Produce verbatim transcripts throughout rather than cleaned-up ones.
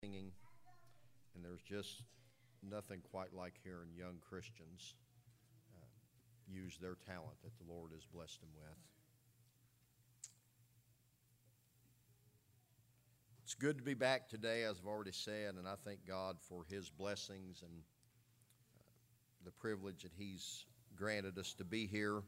singing, and there's just nothing quite like hearing young Christians uh, use their talent that the Lord has blessed them with. It's good to be back today, as I've already said, and I thank God for His blessings and uh, the privilege that He's granted us to be here.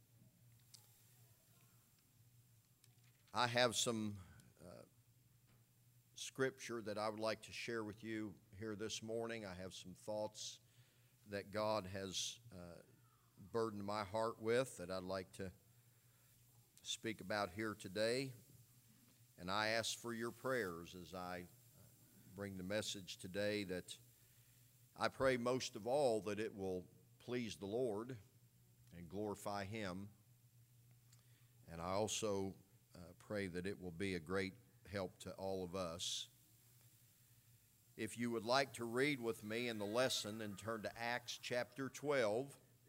I have some uh, scripture that I would like to share with you here this morning. I have some thoughts that God has uh, burdened my heart with that I'd like to speak about here today. And I ask for your prayers as I bring the message today, that I pray most of all that it will please the Lord and glorify Him. And I also uh, pray that it will be a great help to all of us. If you would like to read with me in the lesson, then turn to Acts chapter twelve.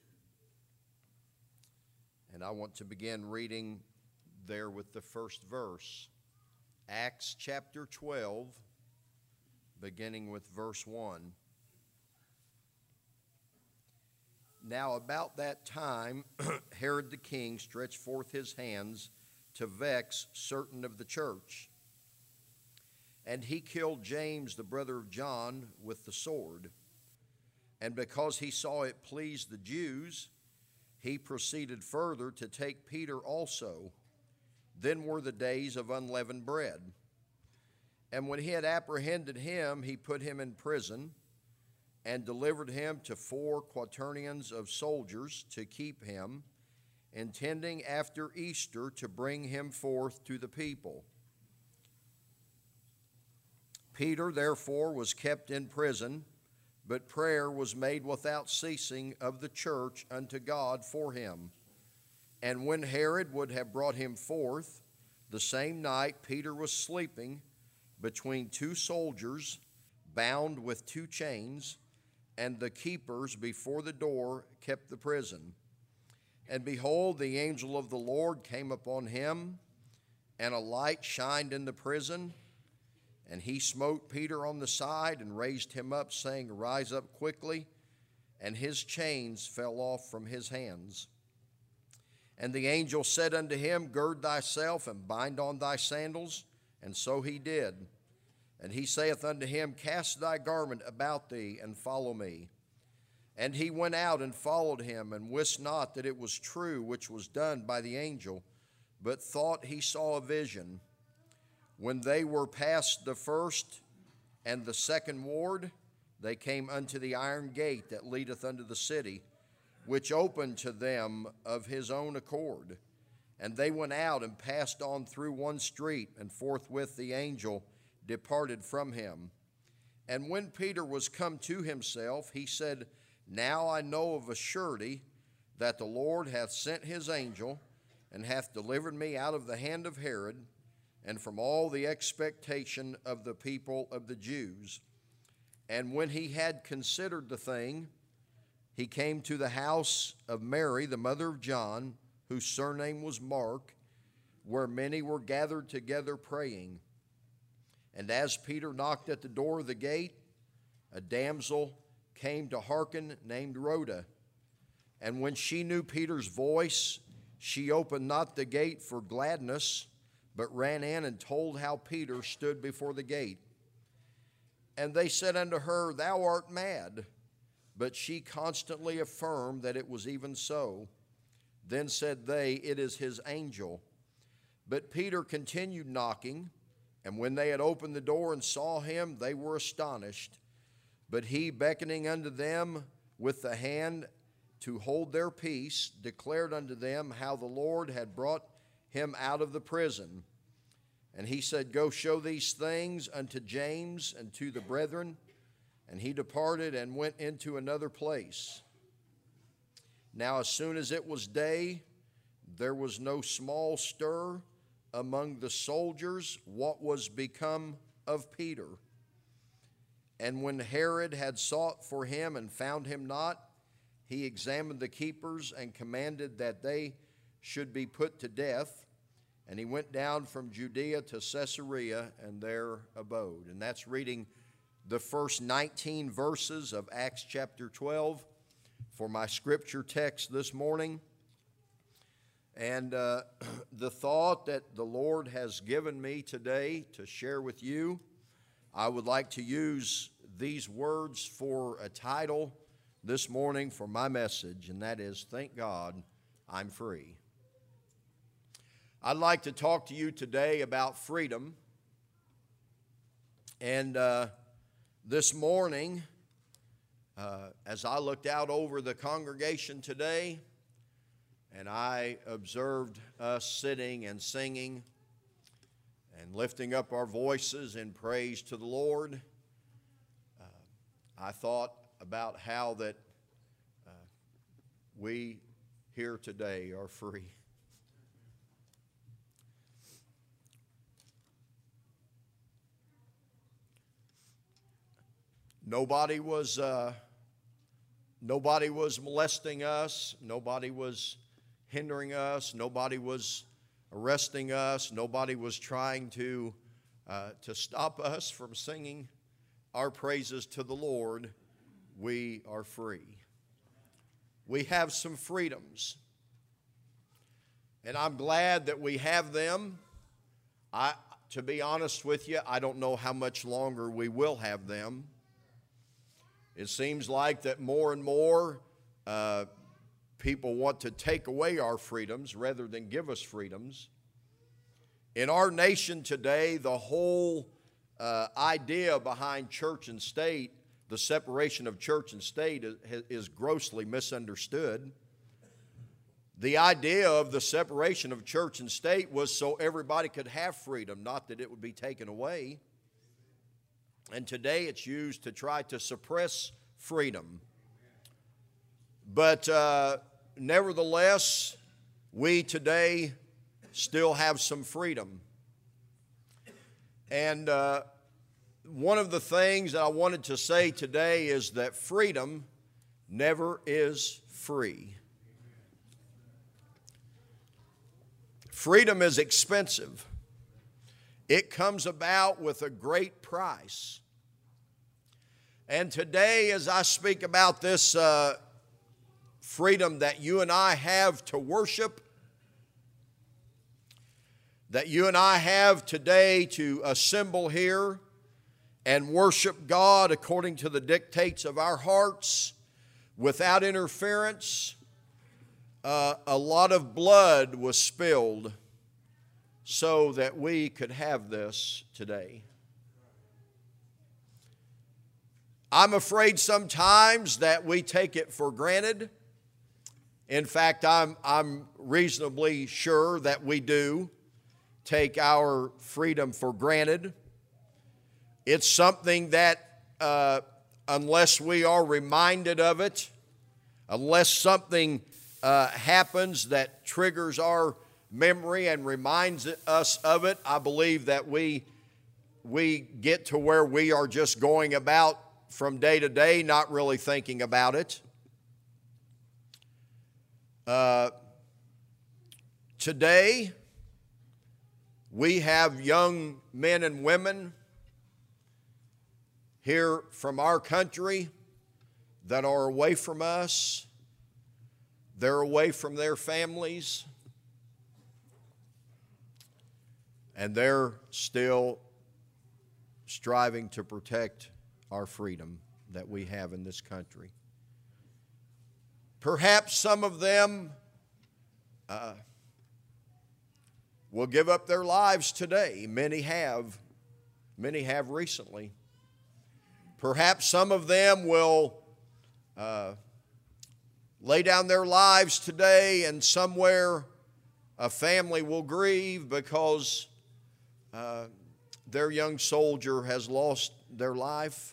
And I want to begin reading there with the first verse. Acts chapter twelve, beginning with verse one. Now about that time Herod the king stretched forth his hands to vex certain of the church. And he killed James, the brother of John, with the sword. And because he saw it pleased the Jews, he proceeded further to take Peter also. Then were the days of unleavened bread. And when he had apprehended him, he put him in prison and delivered him to four quaternions of soldiers to keep him, intending after Easter to bring him forth to the people. Peter, therefore, was kept in prison, but prayer was made without ceasing of the church unto God for him. And when Herod would have brought him forth, the same night Peter was sleeping between two soldiers, bound with two chains, and the keepers before the door kept the prison. And behold, the angel of the Lord came upon him, and a light shined in the prison. And he smote Peter on the side and raised him up, saying, Rise up quickly. And his chains fell off from his hands. And the angel said unto him, Gird thyself and bind on thy sandals. And so he did. And he saith unto him, Cast thy garment about thee, and follow me. And he went out and followed him, and wist not that it was true which was done by the angel, but thought he saw a vision. When they were past the first and the second ward, they came unto the iron gate that leadeth unto the city, which opened to them of his own accord. And they went out and passed on through one street, and forthwith the angel departed from him. And when Peter was come to himself, he said, Now I know of a surety that the Lord hath sent his angel, and hath delivered me out of the hand of Herod, and from all the expectation of the people of the Jews. And when he had considered the thing, he came to the house of Mary, the mother of John, whose surname was Mark, where many were gathered together praying. And as Peter knocked at the door of the gate, a damsel came to hearken, named Rhoda. And when she knew Peter's voice, she opened not the gate for gladness, but ran in and told how Peter stood before the gate. And they said unto her, Thou art mad. But she constantly affirmed that it was even so. Then said they, It is his angel. But Peter continued knocking, and when they had opened the door and saw him, they were astonished. But he, beckoning unto them with the hand to hold their peace, declared unto them how the Lord had brought him out of the prison. And he said, Go show these things unto James and to the brethren. And he departed and went into another place. Now as soon as it was day, there was no small stir among the soldiers what was become of Peter. And when Herod had sought for him and found him not, he examined the keepers and commanded that they should be put to death. And he went down from Judea to Caesarea and there abode. And that's reading the first nineteen verses of Acts chapter twelve for my scripture text this morning. And uh, the thought that the Lord has given me today to share with you, I would like to use these words for a title this morning for my message, and that is, Thank God I'm Free. I'd like to talk to you today about freedom. And uh, this morning, uh, as I looked out over the congregation today, and I observed us sitting and singing and lifting up our voices in praise to the Lord, uh, I thought about how that uh, we here today are free. Nobody was, uh, nobody was molesting us. Nobody was hindering us. Nobody was arresting us. Nobody was trying to, uh, to stop us from singing our praises to the Lord. We are free. We have some freedoms. And I'm glad that we have them. I, to be honest with you, I don't know how much longer we will have them. It seems like that more and more uh, people want to take away our freedoms rather than give us freedoms. In our nation today, the whole uh, idea behind church and state, the separation of church and state, is, is grossly misunderstood. The idea of the separation of church and state was so everybody could have freedom, not that it would be taken away. And today it's used to try to suppress freedom. But uh, nevertheless, we today still have some freedom. And uh, one of the things that I wanted to say today is that freedom never is free. Freedom is expensive. It comes about with a great price. And today, as I speak about this uh, freedom that you and I have to worship, that you and I have today to assemble here and worship God according to the dictates of our hearts without interference, uh, a lot of blood was spilled so that we could have this today. I'm afraid sometimes that we take it for granted. In fact, I'm, I'm reasonably sure that we do take our freedom for granted. It's something that uh, unless we are reminded of it, unless something uh, happens that triggers our memory and reminds us of it, I believe that we, we get to where we are just going about from day to day, not really thinking about it. Uh, today, we have young men and women here from our country that are away from us. They're away from their families. And they're still striving to protect our freedom that we have in this country. Perhaps some of them uh, will give up their lives today. Many have. Many have recently. Perhaps some of them will uh, lay down their lives today, and somewhere a family will grieve because uh, their young soldier has lost their life.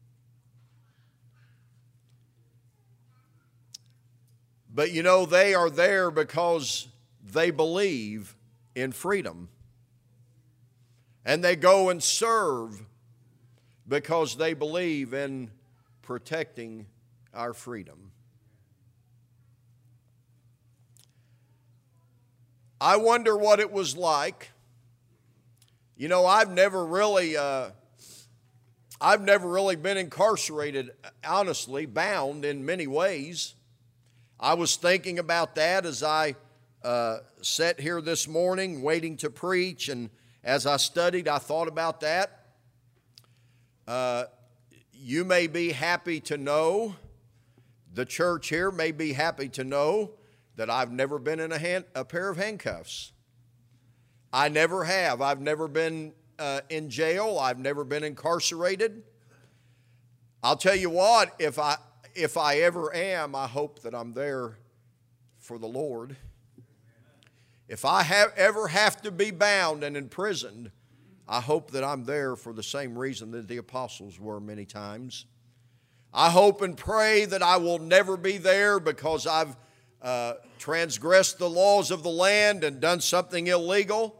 But you know, they are there because they believe in freedom. And they go and serve because they believe in protecting our freedom. I wonder what it was like. You know, I've never really, uh, I've never really been incarcerated, honestly, bound in many ways. I was thinking about that as I uh, sat here this morning waiting to preach, and as I studied, I thought about that. Uh, you may be happy to know, the church here may be happy to know that I've never been in a, hand, a pair of handcuffs. I never have. I've never been uh, in jail. I've never been incarcerated. I'll tell you what, if I, if I ever am, I hope that I'm there for the Lord. If I have, ever have to be bound and imprisoned, I hope that I'm there for the same reason that the apostles were many times. I hope and pray that I will never be there because I've uh, transgressed the laws of the land and done something illegal.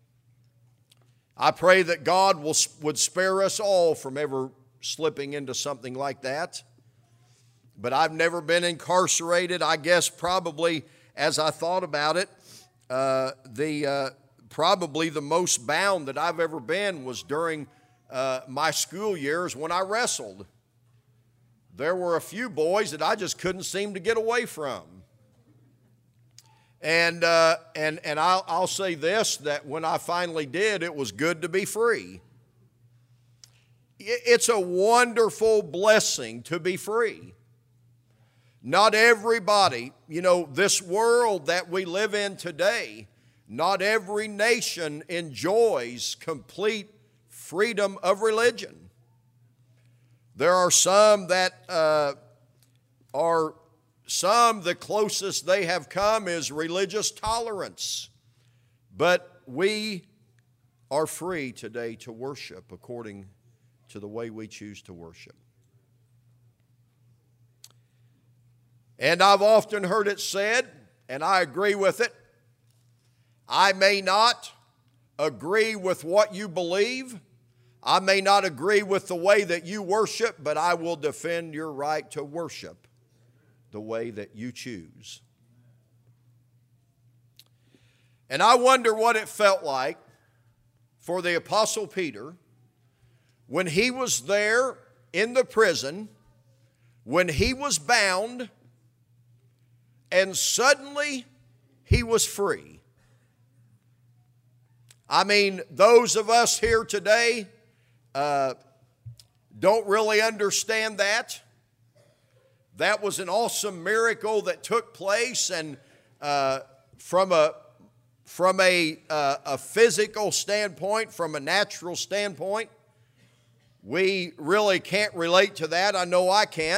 I pray that God will, would spare us all from ever slipping into something like that. But I've never been incarcerated. I guess probably as I thought about it, uh, the uh, probably the most bound that I've ever been was during uh, my school years when I wrestled. There were a few boys that I just couldn't seem to get away from. And uh, and and I'll, I'll say this, that when I finally did, it was good to be free. It's a wonderful blessing to be free. Not everybody, you know, this world that we live in today, not every nation enjoys complete freedom of religion. There are some that uh, are, some the closest they have come is religious tolerance. But we are free today to worship according to the way we choose to worship. And I've often heard it said, and I agree with it, I may not agree with what you believe. I may not agree with the way that you worship, but I will defend your right to worship the way that you choose. And I wonder what it felt like for the Apostle Peter when he was there in the prison, when he was bound, and suddenly he was free. I mean, those of us here today uh, don't really understand that. That was an awesome miracle that took place, and uh, from a from a, uh, a physical standpoint, from a natural standpoint, we really can't relate to that. I know I can't.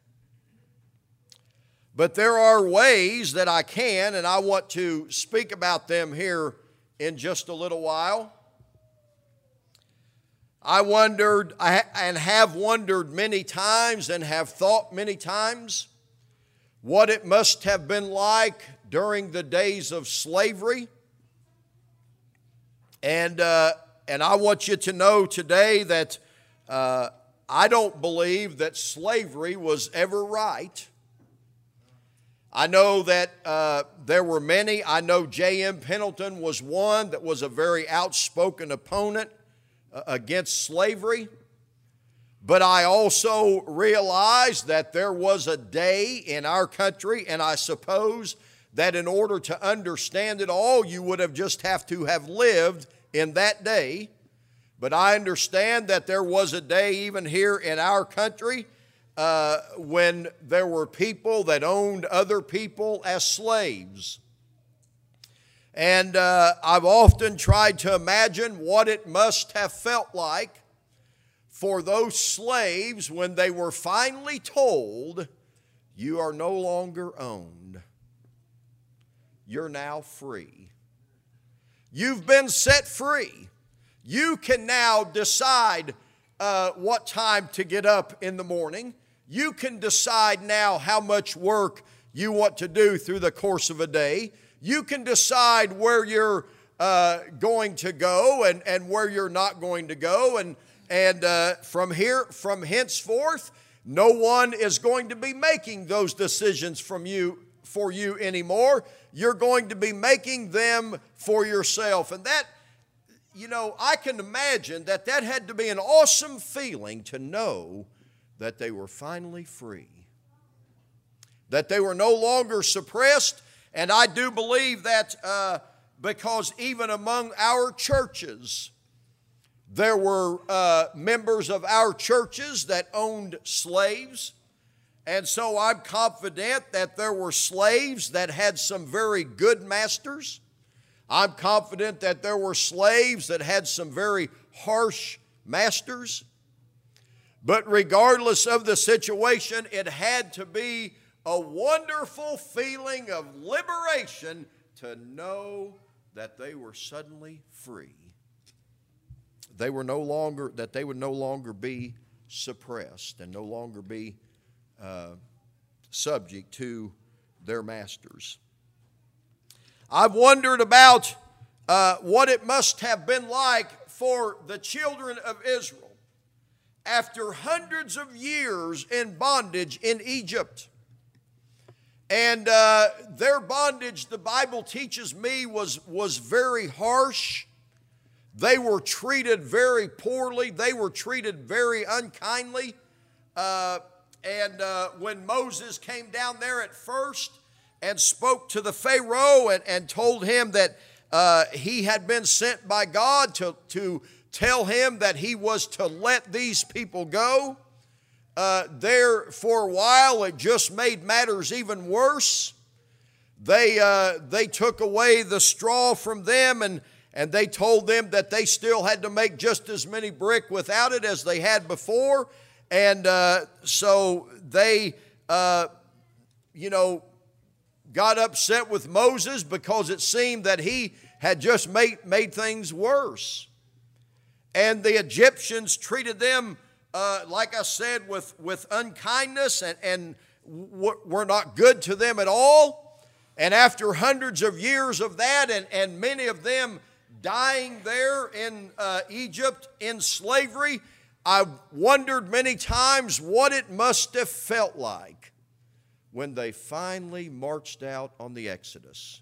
But there are ways that I can, and I want to speak about them here in just a little while. I wondered, I and have wondered many times and have thought many times what it must have been like during the days of slavery. And, uh, and I want you to know today that uh, I don't believe that slavery was ever right. I know that uh, there were many. I know J M Pendleton was one that was a very outspoken opponent uh, against slavery. But I also realized that there was a day in our country, and I suppose that in order to understand it all, you would have just have to have lived in that day. But I understand that there was a day even here in our country Uh, when there were people that owned other people as slaves. And uh, I've often tried to imagine what it must have felt like for those slaves when they were finally told, you are no longer owned. You're now free. You've been set free. You can now decide uh, what time to get up in the morning. You can decide now how much work you want to do through the course of a day. You can decide where you're uh, going to go and, and where you're not going to go. And, and uh, from here, from henceforth, no one is going to be making those decisions from you, for you anymore. You're going to be making them for yourself. And that, you know, I can imagine that that had to be an awesome feeling to know that they were finally free, that they were no longer suppressed. And I do believe that uh, because even among our churches, there were uh, members of our churches that owned slaves. And so I'm confident that there were slaves that had some very good masters. I'm confident that there were slaves that had some very harsh masters. But regardless of the situation, it had to be a wonderful feeling of liberation to know that they were suddenly free. They were no longer, that they would no longer be suppressed and no longer be uh, subject to their masters. I've wondered about uh, what it must have been like for the children of Israel after hundreds of years in bondage in Egypt. And uh, their bondage, the Bible teaches me, was, was very harsh. They were treated very poorly. They were treated very unkindly. Uh, and uh, when Moses came down there at first and spoke to the Pharaoh and, and told him that uh, he had been sent by God to, to tell him that he was to let these people go, uh, there for a while it just made matters even worse. They, uh, they took away the straw from them, and And they told them that they still had to make just as many brick without it as they had before. And uh, so they, uh, you know, got upset with Moses because it seemed that he had just made, made things worse. And the Egyptians treated them, uh, like I said, with, with unkindness and, and w- were not good to them at all. And after hundreds of years of that, and, and many of them dying there in uh, Egypt in slavery, I wondered many times what it must have felt like when they finally marched out on the Exodus.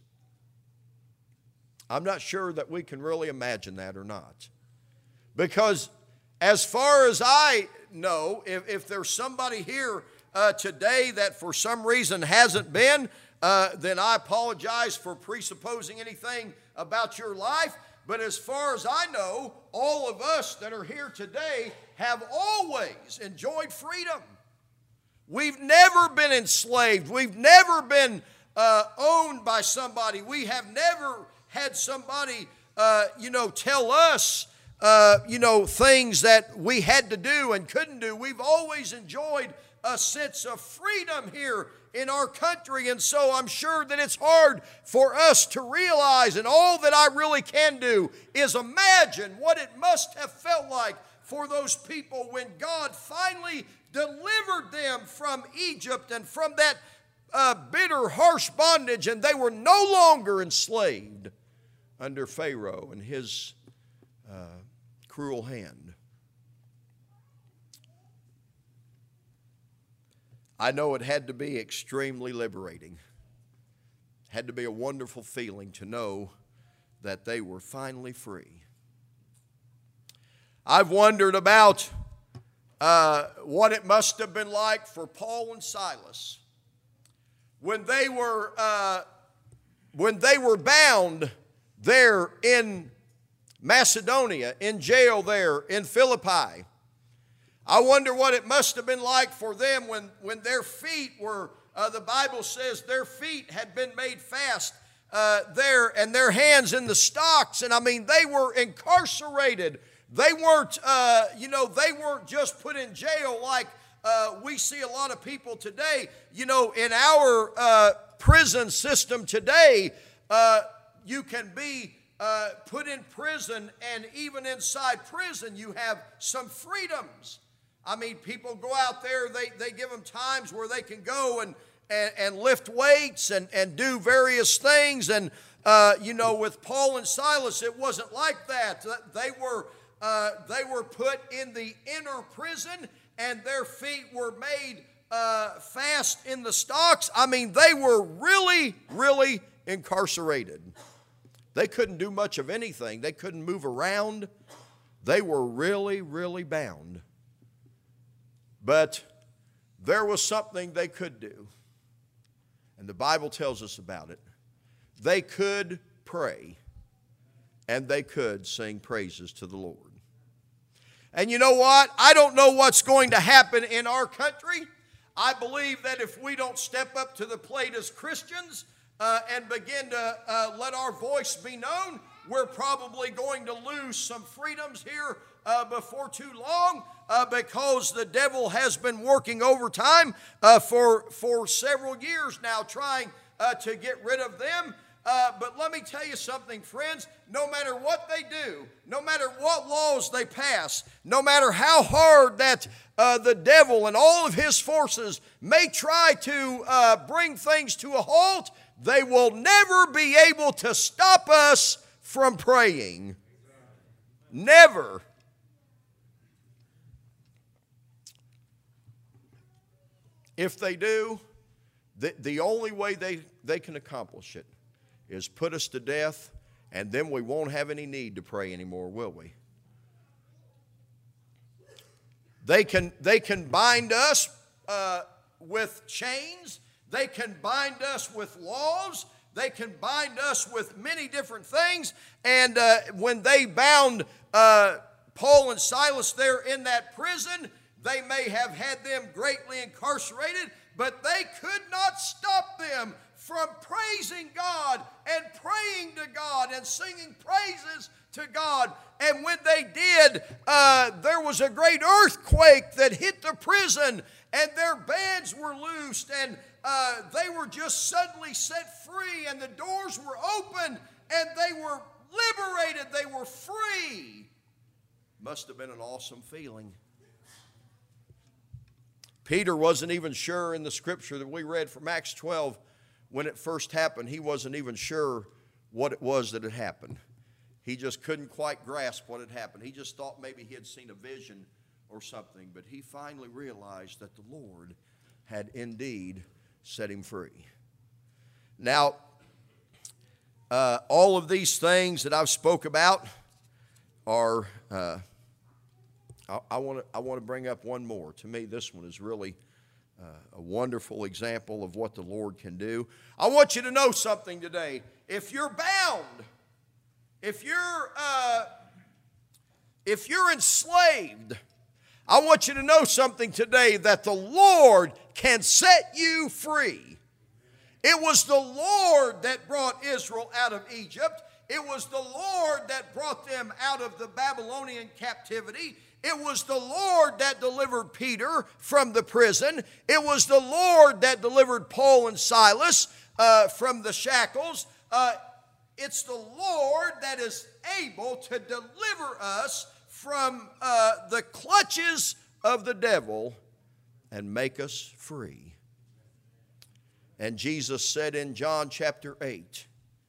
I'm not sure that we can really imagine that or not. Because as far as I know, if, if there's somebody here uh, today that for some reason hasn't been, uh, then I apologize for presupposing anything about your life. But as far as I know, all of us that are here today have always enjoyed freedom. We've never been enslaved. We've never been uh, owned by somebody. We have never had somebody, uh, you know, tell us, uh, you know, things that we had to do and couldn't do. We've always enjoyed a sense of freedom here in our country, and so I'm sure that it's hard for us to realize, and all that I really can do is imagine what it must have felt like for those people when God finally delivered them from Egypt and from that uh, bitter, harsh bondage, and they were no longer enslaved under Pharaoh and his uh, cruel hand. I know it had to be extremely liberating. It had to be a wonderful feeling to know that they were finally free. I've wondered about uh, what it must have been like for Paul and Silas when they were uh, when they were bound there in Macedonia, in jail there in Philippi. I wonder what it must have been like for them when, when their feet were, uh, the Bible says their feet had been made fast uh, there and their hands in the stocks. And I mean, they were incarcerated. They weren't, uh, you know, they weren't just put in jail like uh, we see a lot of people today. You know, in our uh, prison system today, uh, you can be uh, put in prison, and even inside prison, you have some freedoms. I mean, people go out there, they, they give them times where they can go and, and, and lift weights and, and do various things. And, uh, you know, with Paul and Silas, it wasn't like that. They were, uh, they were put in the inner prison, and their feet were made uh, fast in the stocks. I mean, they were really, really incarcerated. They couldn't do much of anything. They couldn't move around. They were really, really bound. But there was something they could do. And the Bible tells us about it. They could pray, and they could sing praises to the Lord. And you know what? I don't know what's going to happen in our country. I believe that if we don't step up to the plate as Christians uh, and begin to uh, let our voice be known, we're probably going to lose some freedoms here uh, before too long uh, because the devil has been working overtime uh, for, for several years now trying uh, to get rid of them. Uh, but let me tell you something, friends. No matter what they do, no matter what laws they pass, no matter how hard that uh, the devil and all of his forces may try to uh, bring things to a halt, they will never be able to stop us from praying. Never. If they do, the, the only way they, they can accomplish it is put us to death, and then we won't have any need to pray anymore, will we? They can, they can bind us uh, with chains. They can bind us with laws. They can bind us with many different things. And uh, when they bound uh, Paul and Silas there in that prison, they may have had them greatly incarcerated, but they could not stop them from praising God and praying to God and singing praises to God. And when they did, uh, there was a great earthquake that hit the prison, and their bands were loosed, and uh, they were just suddenly set free, and the doors were opened, and they were liberated. They were free. Must have been an awesome feeling. Peter wasn't even sure in the scripture that we read from Acts twelve. When it first happened, he wasn't even sure what it was that had happened. He just couldn't quite grasp what had happened. He just thought maybe he had seen a vision or something. But he finally realized that the Lord had indeed set him free. Now, uh, all of these things that I've spoke about are, uh, I, I want to I want to bring up one more. To me, this one is really Uh, a wonderful example of what the Lord can do. I want you to know something today. If you're bound, if you're uh, if you're enslaved, I want you to know something today, that the Lord can set you free. It was the Lord that brought Israel out of Egypt. It was the Lord that brought them out of the Babylonian captivity. It was the Lord that delivered Peter from the prison. It was the Lord that delivered Paul and Silas uh, from the shackles. Uh, it's the Lord that is able to deliver us from uh, the clutches of the devil and make us free. And Jesus said in John chapter eight,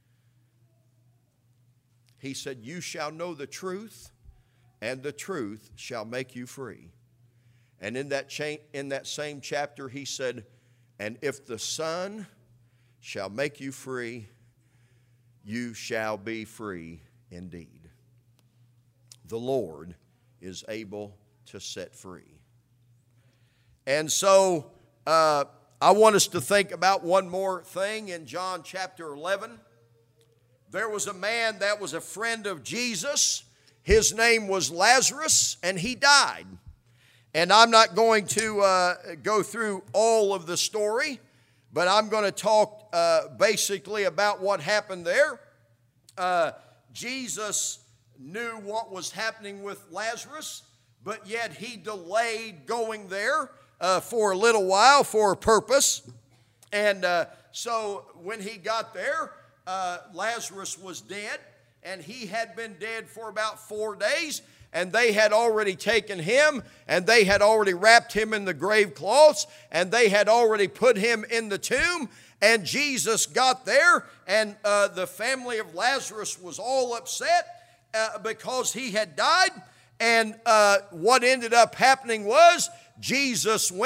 he said, "You shall know the truth, and the truth shall make you free." And in that, cha- in that same chapter, he said, "And if the Son shall make you free, you shall be free indeed." The Lord is able to set free. And so uh, I want us to think about one more thing in John chapter eleven. There was a man that was a friend of Jesus. His name was Lazarus, and he died. And I'm not going to uh, go through all of the story, but I'm going to talk uh, basically about what happened there. Uh, Jesus knew what was happening with Lazarus, but yet he delayed going there uh, for a little while for a purpose. And uh, so when he got there, uh, Lazarus was dead. And he had been dead for about four days, and they had already taken him, and they had already wrapped him in the grave cloths, and they had already put him in the tomb. And Jesus got there, and uh, the family of Lazarus was all upset uh, because he had died. And uh, what ended up happening was Jesus went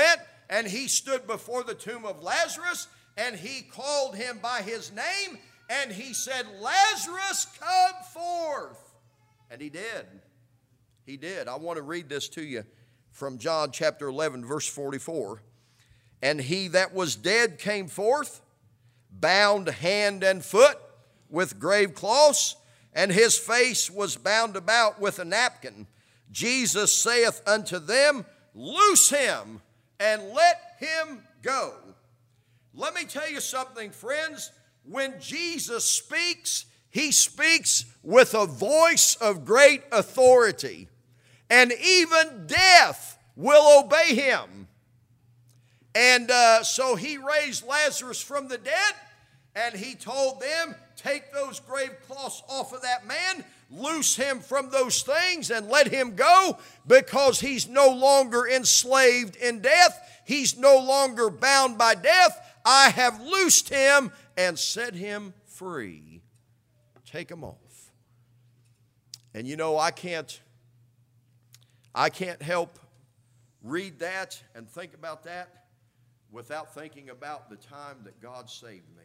and he stood before the tomb of Lazarus, and he called him by his name, and he said, Lazarus, come forth. And he did. He did. I want to read this to you from John chapter eleven, verse forty-four. And he that was dead came forth, bound hand and foot with grave cloths, and his face was bound about with a napkin. Jesus saith unto them, loose him and let him go. Let me tell you something, friends. When Jesus speaks, he speaks with a voice of great authority, and even death will obey him. And uh, so he raised Lazarus from the dead, and he told them, take those grave cloths off of that man, loose him from those things, and let him go, because he's no longer enslaved in death. He's no longer bound by death. I have loosed him and set him free. Take him off. And you know, I can't, I can't help read that and think about that without thinking about the time that God saved me.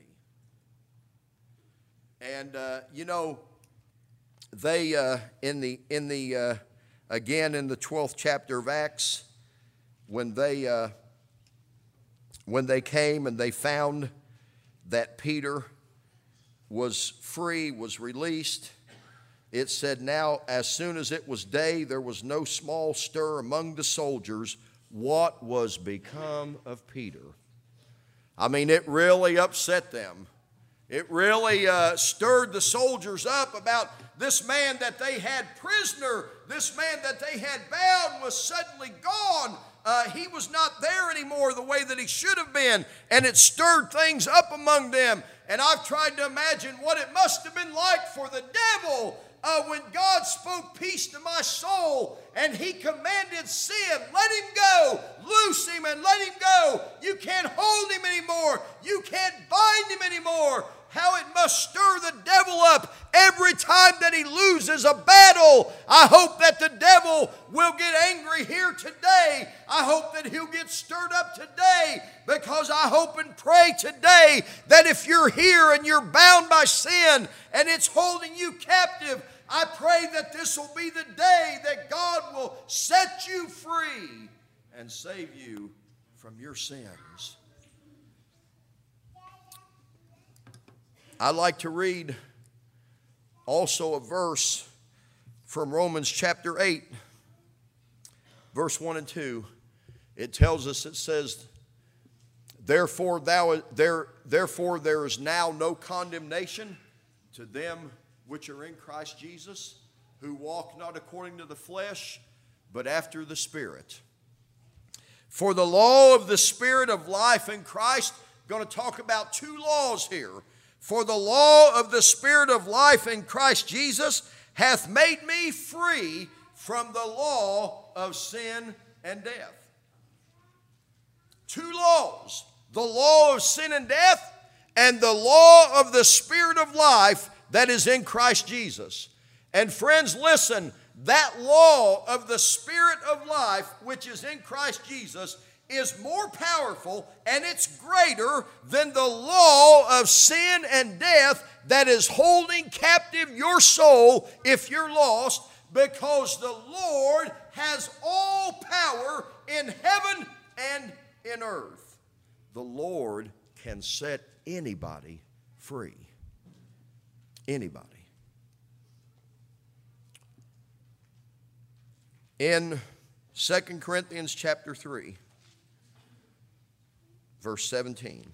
And uh, you know, they uh, in the in the uh, again in the twelfth chapter of Acts, when they uh, when they came and they found that Peter was free, was released, it said, now as soon as it was day, there was no small stir among the soldiers. What was become of Peter? I mean, it really upset them. It really uh, stirred the soldiers up about this man that they had prisoner, this man that they had bound was suddenly gone. Uh, he was not there anymore the way that he should have been, and it stirred things up among them. And I've tried to imagine what it must have been like for the devil uh, when God spoke peace to my soul, and he commanded sin, let him go, loose him and let him go. You can't hold him anymore. You can't bind him anymore. How it must stir the devil up every time that he loses a battle. I hope that the devil will get angry here today. I hope that he'll get stirred up today, because I hope and pray today that if you're here and you're bound by sin and it's holding you captive, I pray that this will be the day that God will set you free and save you from your sins. I'd like to read also a verse from Romans chapter eight, verse one and two. It tells us, it says, Therefore, thou, there, therefore there is now no condemnation to them which are in Christ Jesus, who walk not according to the flesh, but after the Spirit. For the law of the Spirit of life in Christ, going to talk about two laws here. For the law of the Spirit of life in Christ Jesus hath made me free from the law of sin and death. Two laws. The law of sin and death, and the law of the Spirit of life that is in Christ Jesus. And friends, listen, that law of the Spirit of life, which is in Christ Jesus, is more powerful and it's greater than the law of sin and death that is holding captive your soul if you're lost, because the Lord has all power in heaven and in earth. The Lord can set anybody free. Anybody. In Second Corinthians chapter three, verse seventeen,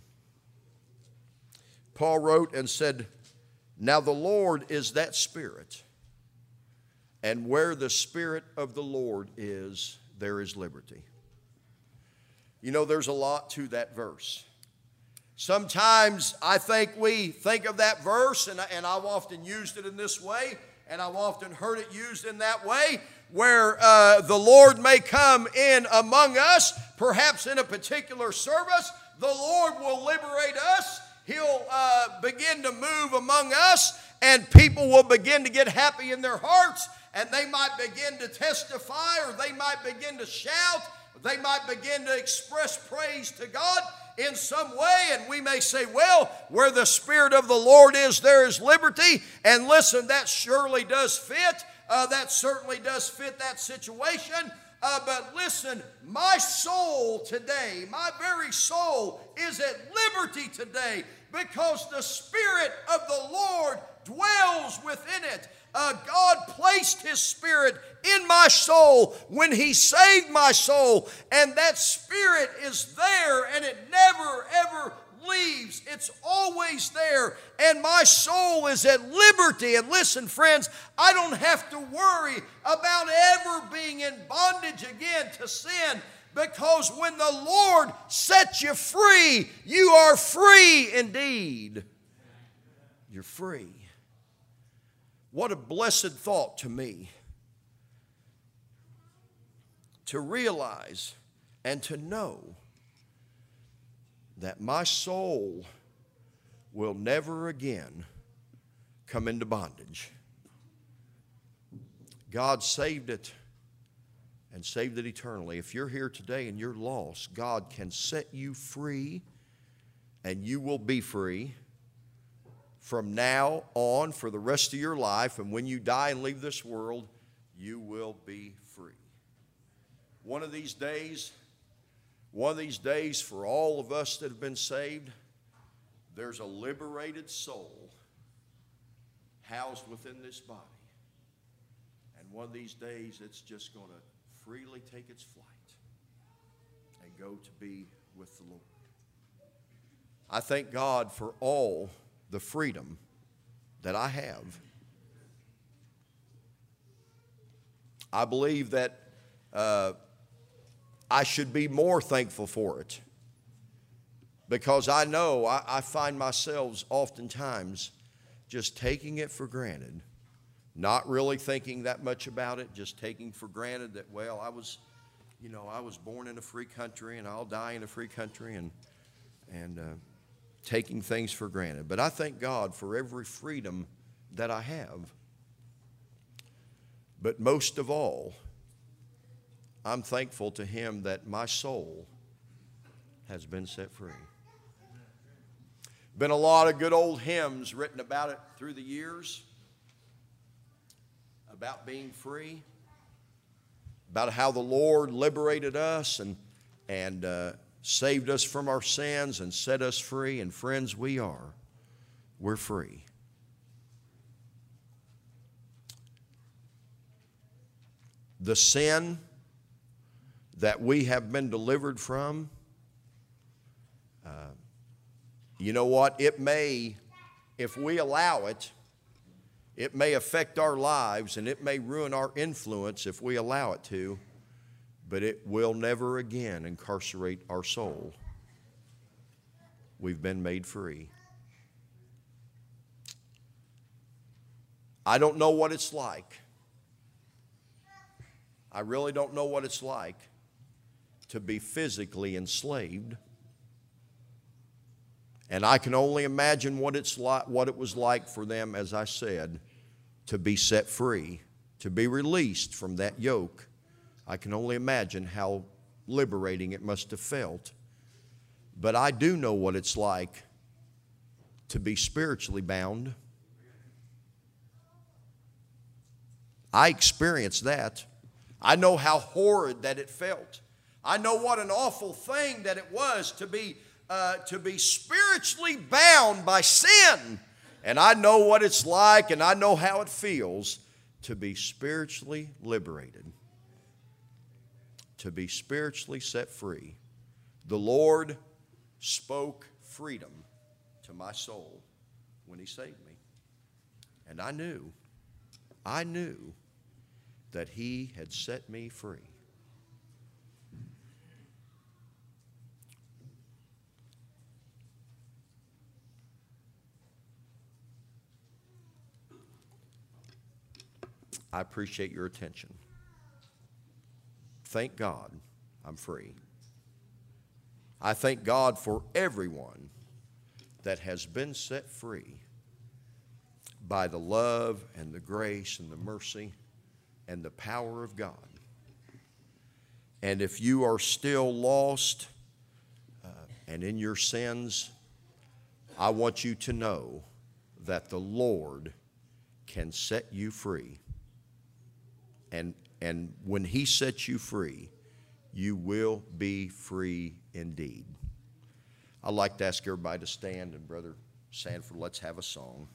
Paul wrote and said, Now the Lord is that Spirit, and where the Spirit of the Lord is, there is liberty. You know, there's a lot to that verse. Sometimes I think we think of that verse, and, I, and I've often used it in this way, and I've often heard it used in that way, where uh, the Lord may come in among us, perhaps in a particular service. The Lord will liberate us. He'll uh, begin to move among us, and people will begin to get happy in their hearts, and they might begin to testify, or they might begin to shout. They might begin to express praise to God in some way, and we may say, well, where the Spirit of the Lord is, there is liberty. And listen, that surely does fit. Uh, that certainly does fit that situation. Uh, but listen, my soul today, my very soul is at liberty today because the Spirit of the Lord dwells within it. Uh, God placed His Spirit in my soul when He saved my soul, and that Spirit is there, and it never, ever leaves. It's always there, and my soul is at liberty. And listen, friends, I don't have to worry about ever being in bondage again to sin, because when the Lord sets you free, you are free indeed. You're free. What a blessed thought to me, to realize and to know that my soul will never again come into bondage. God saved it and saved it eternally. If you're here today and you're lost, God can set you free, and you will be free from now on for the rest of your life. And when you die and leave this world, you will be free. One of these days, one of these days for all of us that have been saved, there's a liberated soul housed within this body. And one of these days, it's just going to freely take its flight and go to be with the Lord. I thank God for all the freedom that I have. I believe that uh, I should be more thankful for it, because I know I, I find myself oftentimes just taking it for granted, not really thinking that much about it, just taking for granted that, well, I was, you know, I was born in a free country and I'll die in a free country, and and uh, taking things for granted. But I thank God for every freedom that I have. But most of all, I'm thankful to Him that my soul has been set free. Been a lot of good old hymns written about it through the years, about being free, about how the Lord liberated us and, and uh, saved us from our sins and set us free. And friends, we are. We're free. The sin that we have been delivered from, uh, you know what? It may, if we allow it, it may affect our lives and it may ruin our influence if we allow it to. But it will never again incarcerate our soul. We've been made free. I don't know what it's like. I really don't know what it's like to be physically enslaved. And I can only imagine what it's like, what it was like for them, as I said, to be set free, to be released from that yoke. I can only imagine how liberating it must have felt. But I do know what it's like to be spiritually bound. I experienced that. I know how horrid that it felt. I know what an awful thing that it was to be, uh, to be spiritually bound by sin. And I know what it's like, and I know how it feels to be spiritually liberated, to be spiritually set free. The Lord spoke freedom to my soul when He saved me. And I knew, I knew that He had set me free. I appreciate your attention. Thank God I'm free. I thank God for everyone that has been set free by the love and the grace and the mercy and the power of God. And if you are still lost uh, and in your sins, I want you to know that the Lord can set you free. And, and when He sets you free, you will be free indeed. I'd like to ask everybody to stand, and Brother Sanford, let's have a song.